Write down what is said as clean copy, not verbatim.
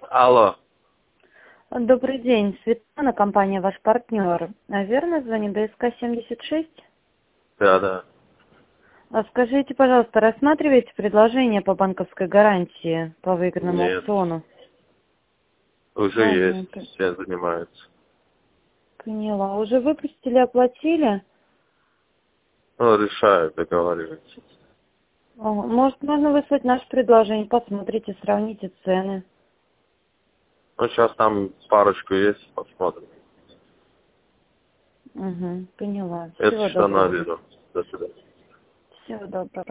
Алло. Добрый день, Светлана, компания «Ваш партнер». Верно звонит ДСК-76? Да. Скажите, пожалуйста, рассматриваете предложение по банковской гарантии по выигранному Нет. аукциону? Уже есть. Все занимаются. Поняла. Уже выпустили, оплатили? Ну, решают, договариваются. Может, можно выслать наше предложение, посмотрите, сравните цены. Ну, сейчас там парочку есть, посмотрим. Угу, поняла. Это Всего что на доброго. виду. До свидания. Всего доброго.